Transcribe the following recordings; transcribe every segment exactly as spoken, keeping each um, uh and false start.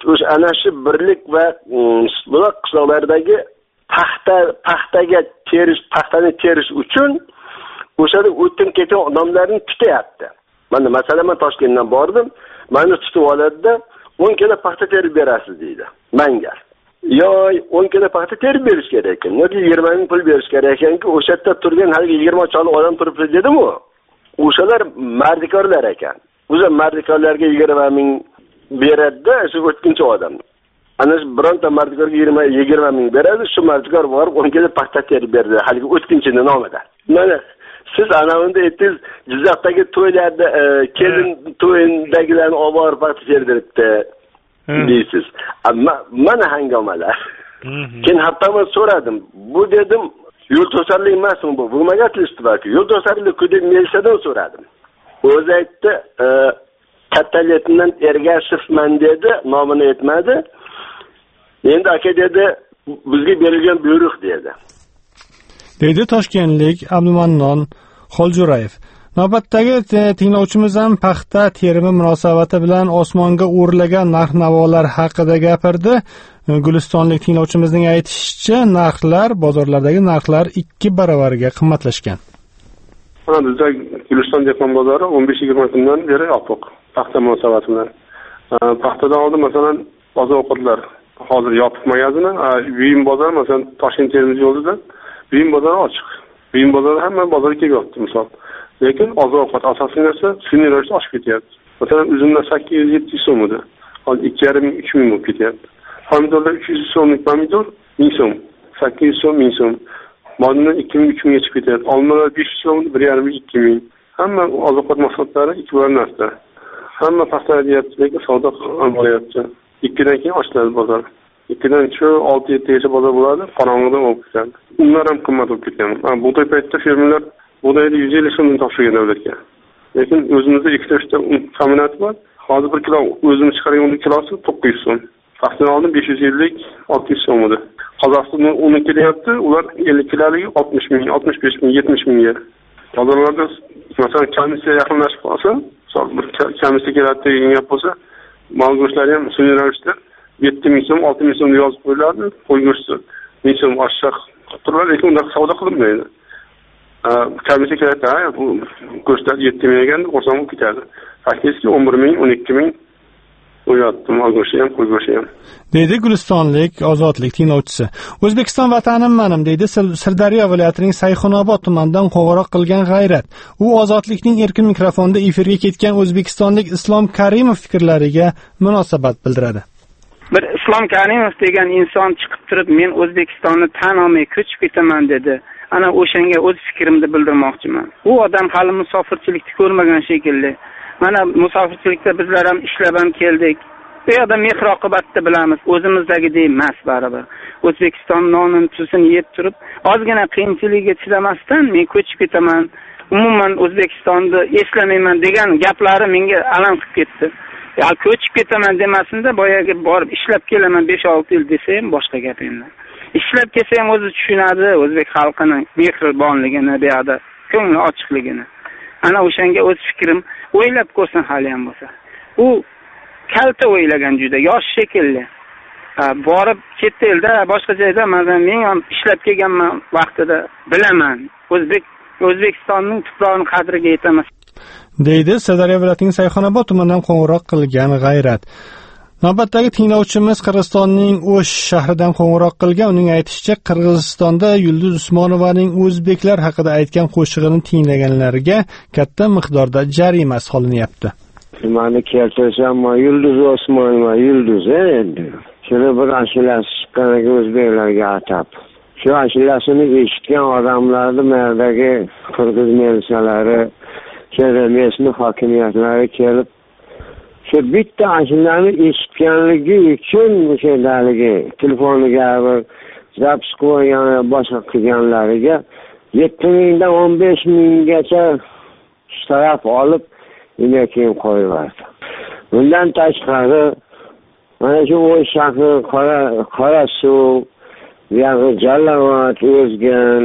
o'sha ana shu birlik va buloq qishloqlardagi paxta paxtaga terish paxtani terish uchun o'shada o'tib ketgan odamlarni tutyapti. Mana masalan men Toshkentdan bordim, meni tutib oladida o'n kilo paxta terib berasiz deydi menga. Yo'q, o'n kilo paxta terib berish kerak ekan. Yoki yigirma ming pul berish kerak ekanki, o'sha yerda turgan hali yigirma choli odam turibdi dedim-ku. O'shalar mardikorlar ekan. O'sha mardikorlarga yigirma ming beradi-da, shu o'tkinchi odam. Ana shu bironta mardikorga yigirma yigirma ming beradi, shu mardikor borib o'n kilo paxta terib berdi, hali o'tkinchining nomida. Mana siz ana unda aytdingiz, Jizzaxdagi to'ylarda kelin to'yindagilarni olib borib paxta terdiribdi deysiz. Amma mana hangomalar. Keyin hattoman so'radim. Bu dedim, yo'l to'sarlik emasmi bu? Bo'lmagan tilishdi-ku. Yo'l to'sarlik deb militsiyadan so'radim. O'zi aytdi, kattaletdan Ergashevman dedi, nomini aytmadi. Endi aka dedi, bizga berilgan buyruq dedi. Deydi toshkentlik Abdumannon Xoljurayev. Navbatdagi tinglovchimiz ham paxta terimi munosabati bilan osmonga o'rlagan narx-navolar haqida gapirdi. Gulistonlik tinglovchimizning aytishicha, narxlar, bozorlardagi narxlar ikki baravariga qimmatlashgan. Mana bizda Guliston dehqon bozori o'n besh yigirma kundan beri yopiq paxta munosabati bilan. Paxtadan oldin masalan oziq-ovqatlar hozir yopiq magazini, Buyum bozor masalan Toshkent Termiz yo'lida Buyum bozori ochiq. Buyum bozori hamma bozorga kelyapti misol. Lekin oziq-ovqat asosiy narsa sun'iy ravishda oshib ketyapti. Masalan, uzumlar sakkiz yuz yetti yuz so'm edi. Hozir ikki yarim ming uch ming bo'lib ketyapti. Pomidorlar uch yuz so'mlik pomidor ming so'm, sakkiz yuz so'm ming so'm. Modindan ikki ming uch mingga chiqib ketyapti. Olmalar besh yuz so'm, bir yarim ming ikki ming. Hamma oziq-ovqat mahsulotlari ikki barobar narxda. Hamma paxtalayapti, lekin savdo bo'lyapti. ikkidan keyin ochiladi bozor. ikkidan shu olti yetti gacha bozor bo'ladi, qorong'idan olib ketadi. Unlar ham qimmat bo'lib ketgan. Bug'doy paytda fermerlar bug'doyni yuz ellik so'mdan topshirgan davlatga. Lekin o'zimizda ikkita uchta kombinat bor. Hozir bir kilo o'zimiz chiqargan uni kilosi to'qqiz yuz so'm. Paxtadan oldin besh yuz ellik olti yuz so'm edi. Qozog'istondan uni kelyapti, ular ellik kiloligi oltmish ming, oltmish besh ming, yetmish mingga. Bozorlarda masalan komissiya yaqinlashib qolsa, misol bir komissiya keladi degan gap bo'lsa, mol go'shtlari ham sun'iy ravishda yetti ming so'm, olti ming so'm yozib qo'yiladi, qo'y go'shti ming so'm oshaq turadi, lekin unda savdo qilinmaydi. Komissiya keladi, bu go'shtlar yetti ming ekan, qo'shsam u ketadi. Faktiski o'n bir ming, o'n ikki ming o'yapti, mol go'shti ham, qo'y go'shti ham. Deydi Gulistonlik ozodlik tinglovchisi. O'zbekiston vatanim menim, deydi Sirdaryo viloyatining Sayxunobod tumanidan qo'ng'iroq qilgan G'ayrat. U ozodlikning erkin mikrofonda efirga ketgan o'zbekistonlik Islom Karimov fikrlariga munosabat bildiradi. Bir Islom Karimov degan inson chiqib turib, men O'zbekistonni tan olmay ko'chib ketaman dedi. Ana o'shanga o'z fikrimni bildirmoqchiman. U odam hali musofirchilikni ko'rmagan shekilli. Mana musofirchilikda bizlar ham ishlab ham keldik. Bu yerda mehr oqibatni bilamiz, o'zimizdagidek emas baribir. O'zbekiston nonini tuzini yeb turib, ozgina qiyinchilikka chidamasdan men ko'chib ketaman. Umuman O'zbekistonni eslamayman degan gaplari menga alam qilib ketdi. Ya ko'chib ketaman demasinda, boyaga borib ishlab kelaman besh olti yil desa ham boshqa gap endi. Ishlab kelsa ham o'zi tushunadi o'zbek xalqining mehribonligini, bu yerda ko'ngli ochiqligini. Ana o'shanga o'z fikrim o'ylab ko'rsin hali ham bo'lsa. U kalta o'ylagan juda, yosh shekilli. Borib chet elda, boshqa joyda men ham ishlab kelganman vaqtida bilaman. O'zbek O'zbekistonning tuprog'ining qadriga yetaman. Deydi Sirdaryo viloyatining Sayxunobod tumanidan qo'ng'iroq qilgan G'ayrat. Navbatdagi tinglovchimiz Qirg'izistonning O'sh shahridan qo'ng'iroq qilgan. Uning aytishicha, Qirg'izistonda Yulduz Usmonovaning o'zbeklar haqida aytgan qo'shig'ini tinglaganlarga katta miqdorda jarima solinyapti. Mani keltirsam, Yulduz Usmonova, Yulduz endi. Shuni bir ashulasi chiqqaniga o'zbeklarga atab. Shu ashulasini eshitgan odamlarni merdagi Qirg'iz milisalari, Keramesni hokimiyatlari kelib, shu bitta ashulani eshitganligi uchun o'shandaligi telefoniga zapis qo'ygan, boshqa qilganlariga yetti mingdan o'n besh minggacha shtaraf olib, yana keyin qo'yiladi. Bundan tashqari mana shu O'sh shahri qora qora suv, yog'i Jalovat o'zgan.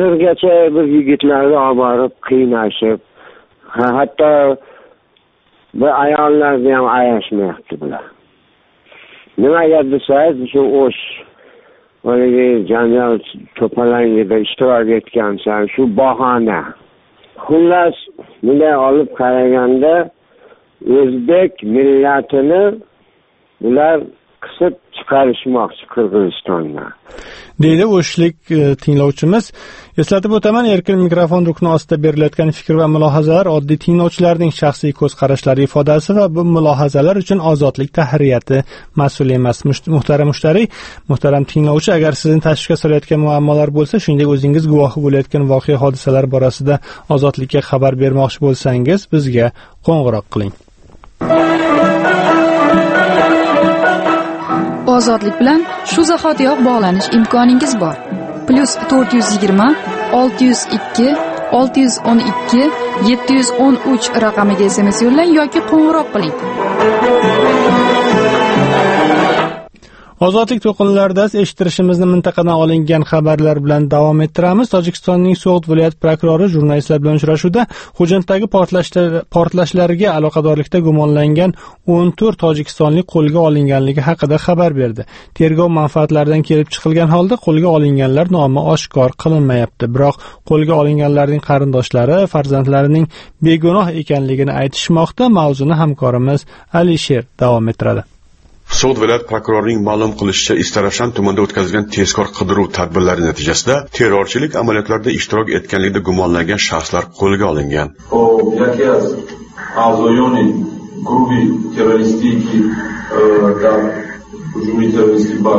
Hozirgacha bir yigitlarni olib borib qiynashib, hatto Bu ayollarni ham ayashmayapti bular. Nimaga desangiz, shu o'sh haligi janjal to'polangida ishtirok etgansan, shu bahona. Xullas, bunday olib qaraganda o'zbek millatini bular qisib chiqarishmoqchi Qirg'izistondan. Deydi o'shlik e, tinglovchimiz. Eslatib o'taman, erkin mikrofon rukni ostida berilayotgan fikr va mulohazalar oddiy tinglovchilarning shaxsiy ko'z qarashlari ifodasi va bu mulohazalar uchun ozodlik tahririyati mas'ul emas. Muhtaram mushtariy, muhtaram tinglovchi, agar sizni tashvishga solayotgan muammolar bo'lsa, shuningdek o'zingiz guvohi bo'layotgan voqea hodisalar borasida ozodlikka xabar bermoqchi bo'lsangiz, bizga qo'ng'iroq qiling. Ozodlik bilan shu zahotiyoq bog'lanish imkoningiz bor. Plus to'rt yuz yigirma olti yuz ikki olti yuz o'n ikki yetti yuz o'n uch raqamiga S M S yo'llang yoki qo'ng'iroq qiling. Ozodlik to'qinlarida eshittirishimizni mintaqadan olingan xabarlar bilan davom ettiramiz. Tojikistonning So'g'd viloyat prokurori jurnalistlar bilan uchrashuvda Xo'janddagi portlashlar portlashlarga aloqadorlikda gumonlangan o'n to'rt tojikistonlik qo'lga olinganligi haqida xabar berdi. Tergov manfaatlaridan kelib chiqilgan holda qo'lga olinganlar nomi oshkor qilinmayapti. Biroq qo'lga olinganlarning qarindoshlari farzandlarining begunoh ekanligini aytishmoqda. Mavzuni hamkorimiz Alisher davom ettiradi. So'g'd viloyat prokurorining ma'lum qilishicha, Istarafshan tumanida o'tkazilgan tezkor qidiruv tadbirlari natijasida terrorchilik amaliyotlarida ishtirok etganlikda gumonlangan shaxslar qo'lga olingan. Яке аз a'zoyoni guruhi terroristiki dar hujumi terroristik ba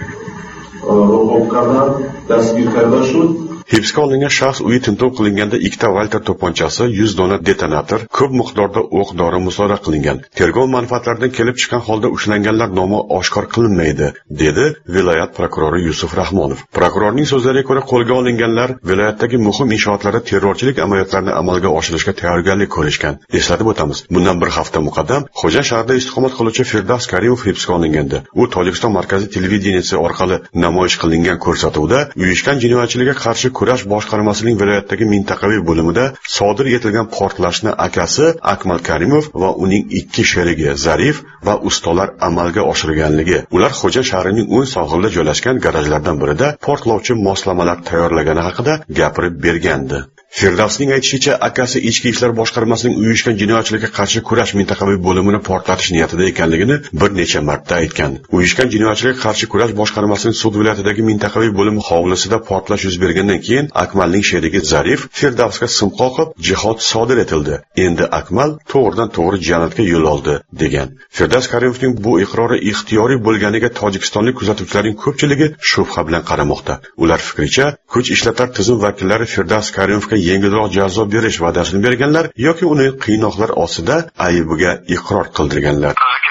ro'yxat qilgan dastur karda shud. Hibsga olingan shaxs uyi tintuv qilinganda ikkita Walter to'pponchasi, yuz dona detonator, ko'p miqdorda o'q dori musodara qilingan. Tergov manfaatlaridan kelib chiqqan holda ushlanganlar nomi oshkor qilinmaydi, dedi viloyat prokurori Yusuf Rahmonov. Prokurorning so'zlariga ko'ra, qo'lga olinganlar viloyatdagi muhim inshootlarda terrorchilik amaliyotlarini amalga oshirishga tayyorgarlik ko'rishgan. Eslatib o'tamiz, bundan bir hafta muqaddam Xo'ja shahrida istiqomat qiluvchi Firdavs Karimov hibsga olingandi. U Tojikiston markaziy televideniyasi orqali namoyish qilingan ko'rsatuvda uyushgan jinoyatchilikka qarshi kurash boshqarmasining viloyatdagi mintaqaviy bo'limida sodir etilgan portlashni akasi Akmal Karimov va uning ikki sherigi Zarif va ustolar amalga oshirganligi. Ular Xo'ja shahrining o'ng sohilida joylashgan garajlardan birida portlovchi moslamalar tayyorlagani haqida gapirib bergandi. Firdavsning aytishicha, akasi ichki ishlar boshqarmasining uyushgan jinoyatchilikka qarshi kurash mintaqaviy bo'limini portlatish niyatida ekanligini bir necha marta aytgan. Uyushgan jinoyatchilikka qarshi kurash boshqarmasining Sud viloyatidagi mintaqaviy bo'limi hovlisida portlash yuz bergandan keyin Akmalning sherigi Zarif Firdavsga sim qoqib, jihod sodir etildi. Endi Akmal to'g'ridan to'g'ri jannatga yo'l oldi, degan. Firdavs Karimovning bu iqrori ixtiyoriy bo'lganiga tojikistonlik kuzatuvchilarning ko'pchiligi shubha bilan qaramoqda. Ular fikricha, kuch ishlatar tizim vakillari Firdavs Karimovga yengilroq jazo berish va'dasini berganlar yoki uni qiynoqlar ostida aybiga iqror qildirganlar.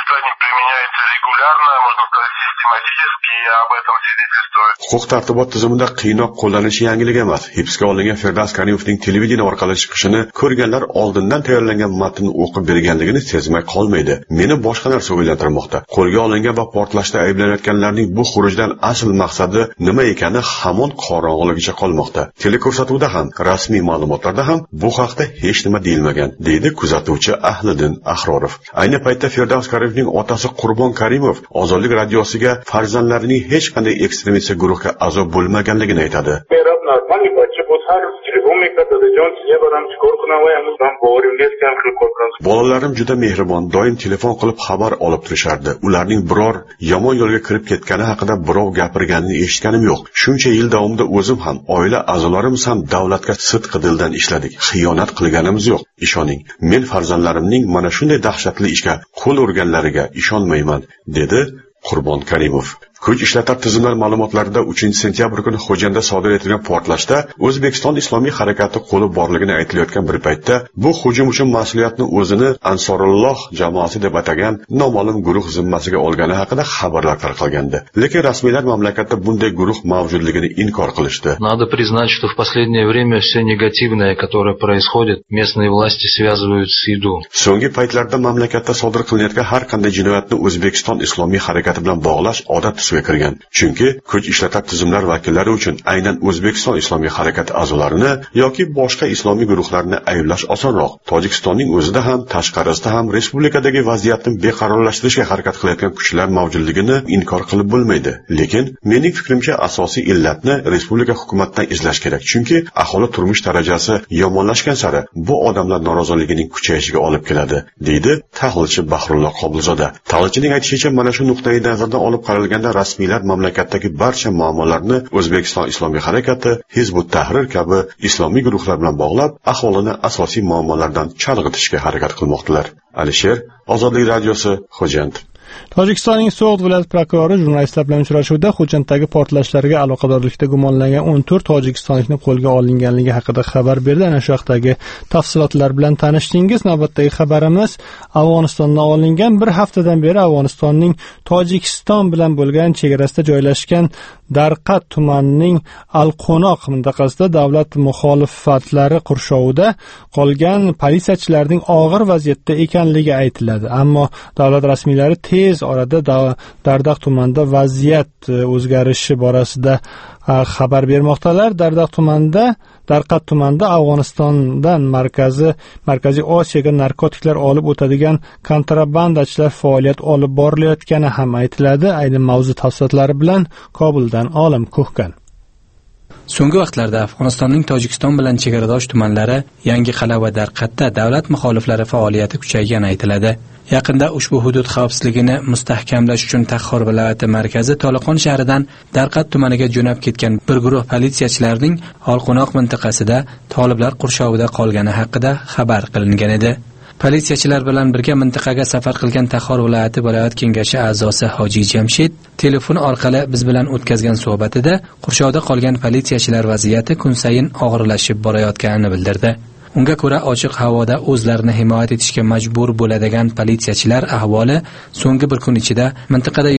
Huquq tartibot tizimida qiynoq qo'llanishi yangilik emas. Hibsga olingan Firdavs Karimovning televideniya orqali chiqishini ko'rganlar oldindan tayyorlangan matnni o'qib berganligini sezmay qolmaydi. Meni boshqa narsa o'ylantirmoqda. Qo'lga olingan va portlashda ayblanayotganlarning bu xurujdan asl maqsadi nima ekani hamon qorong'uligicha qolmoqda. Teleko'rsatuvda ham, rasmiy ma'lumotlarda ham bu haqda hech nima deyilmagan, deydi kuzatuvchi Ahliddin Ahrorov. Ayni paytda Firdavs Karimovning otasi Qurbon Karimov Ozodlik radiosiga farzandlarining hech qanday ekstremist guruhga a'zo bo'lmaganligini aytadi. Bolalarim juda mehribon, doim telefon qilib xabar olib turishardi. Ularning biror yomon yo'lga kirib ketgani haqida birov gapirganini eshitganim yo'q. Shuncha yil davomida o'zim ham, oila a'zolarimiz ham davlatga sidqi dildan ishladik. Xiyonat qilganimiz yo'q. Ishoning, men farzandlarimning mana shunday dahshatli ishga qo'l urganlariga ishonmayman, dedi Qurbon Karimov. Kuch ishlatar tizimlar ma'lumotlarida uchinchi sentyabr kuni Xo'janda sodir etilgan portlashda O'zbekiston Islomiy harakati qo'li borligini aytilayotgan bir paytda bu hujum uchun mas'uliyatni o'zini Ansorulloh jamoasi deb atagan noma'lum guruh zimmasiga olgani haqida xabarlar tarqalgandi. Lekin rasmiylar mamlakatda bunday guruh mavjudligini inkor qilishdi. Надо признать, что в последнее время все негативное, которое происходит, местные власти связывают с еду. So'nggi paytlarda mamlakatda sodir qilinayotgan har qanday jinoyatni O'zbekiston Islomiy harakati bilan bog'lash odat kuchga kirgan. Chunki kuch ishlatar tizimlar vakillari uchun aynan O'zbekiston Islomiy harakati a'zolarini yoki boshqa islomiy guruhlarni ayblash osonroq. Tojikistonning o'zida ham, tashqarisida ham respublikadagi vaziyatni beqarorlashtirishga harakat qilayotgan kuchlar mavjudligini inkor qilib bo'lmaydi. Lekin mening fikrimcha asosiy illatni respublika hukumatidan izlash kerak. Chunki aholi turmush darajasi yomonlashgan sari bu odamlar noroziligining kuchayishiga olib keladi, deydi tahlilchi Bahrulloh Qobilzoda. Tahlilchining aytishicha, mana shu nuqtai nazardan olib qaralganda rasmiylar mamlakatdagi barcha muammolarni O'zbekiston Islomiy harakati, Hizbut Tahrir kabi islomiy guruhlar bilan bog'lab, aholini asosiy muammolardan chalg'itishga harakat qilmoqdalar. Alisher, Ozodlik radiosi, Xo'jand. Tojikistonning So'g'd viloyat prokurori jurnalistlar bilan uchrashuvda Xo'janddagi portlashlarga aloqadorlikda gumonlangan o'n to'rt tojikistonlikni qo'lga olinganligi haqida xabar berdi. Ana shu haqdagi tafsilotlar bilan tanishdingiz. Navbatdagi xabarimiz Afg'onistondan olingan. Bir haftadan beri Afg'onistonning Tojikiston bilan bo'lgan chegarasida joylashgan Darqat tumanining Al-Qo'noq mintaqasida davlat muxolifatlari qurshovida qolgan politsiyachilarning og'ir vaziyatda ekanligi aytiladi. Ammo davlat rasmiylari tez orada Darqat tumanida vaziyat o'zgarishi borasida xabar bermoqdalar. Darqat tumanida Darqat tumanida Afg'onistondan markazi Markaziy Osiyoga narkotiklar olib o'tadigan kontrabandachilar faoliyat olib borilayotgani ham aytiladi. Ayni mavzu tafsilotlari bilan Kobuldan Olim Ko'hkan. So'nggi vaqtlarda Afg'onistonning Tojikiston bilan chegaradosh tumanlari Yangihala va Darqatda davlat muxoliflari faoliyati kuchaygani aytiladi. Yaqinda ushbu hudud xavfsizligini mustahkamlash uchun Taxor viloyati markazi Toliqon shahridan Darqat tumaniga jo'nab ketgan bir guruh politsiyachilarning Al-Qo'noq mintaqasida toliblar qurshovida qolgani haqida xabar qilingan edi. Politsiyachilar bilan birga mintaqaga safar qilgan Taxor viloyati viloyat kengashi a'zosi Hoji Jamshid telefon orqali biz bilan o'tkazgan suhbatida qurshovda qolgan politsiyachilar vaziyati kun sayin og'irlashib borayotganini bildirdi. Unga ko'ra, ochiq havoda o'zlarini himoya etishga majbur bo'ladigan politsiyachilar ahvoli so'nggi bir kun ichida mintaqada